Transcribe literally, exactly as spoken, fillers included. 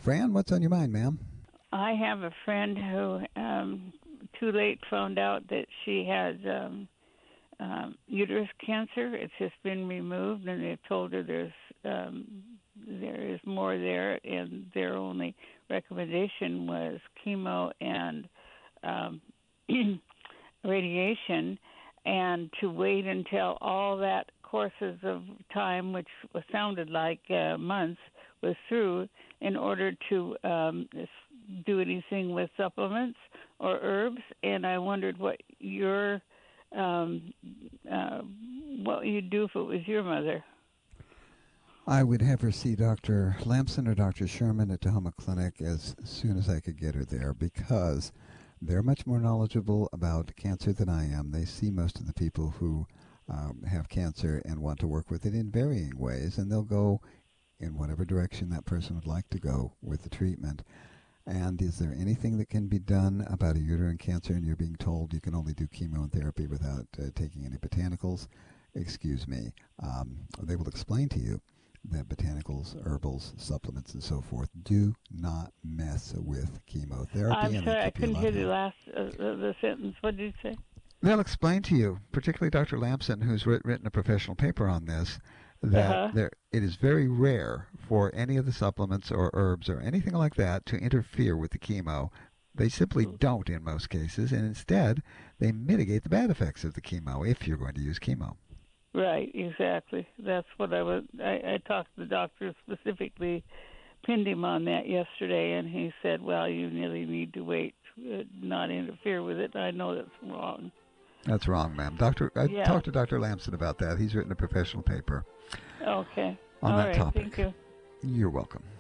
Fran, what's on your mind, ma'am? I have a friend who um, too late found out that she has um, um, uterus cancer. It's just been removed, and they've told her there's um, there is more there, and their only recommendation was chemo and um, radiation, and to wait until all that courses of time, which sounded like uh, months, was through in order to um, do anything with supplements or herbs. And I wondered what your um, uh, what you'd do if it was your mother. I would have her see Doctor Lamson or Doctor Sherman at Tahoma Clinic as soon as I could get her there, because they're much more knowledgeable about cancer than I am. They see most of the people who um, have cancer and want to work with it in varying ways, and they'll go in whatever direction that person would like to go with the treatment. And is there anything that can be done about a uterine cancer and you're being told you can only do chemotherapy without uh, taking any botanicals? Excuse me. Um, they will explain to you that botanicals, herbals, supplements, and so forth do not mess with chemotherapy. I'm and sorry, I they keep you couldn't hear alive. the last uh, the, the sentence. What did you say? They'll explain to you, particularly Doctor Lamson, who's writ- written a professional paper on this, that Uh-huh. there, it is very rare for any of the supplements or herbs or anything like that to interfere with the chemo. They simply don't in most cases, and instead they mitigate the bad effects of the chemo if you're going to use chemo. Right, exactly. That's what I was. I, I talked to the doctor specifically, pinned him on that yesterday, and he said, "Well, you really need to wait, uh, not interfere with it." I know that's wrong. That's wrong, ma'am. Doctor, I Yeah. talked to Doctor Lamson about that. He's written a professional paper Okay. on All that right. topic. Thank you. You're welcome.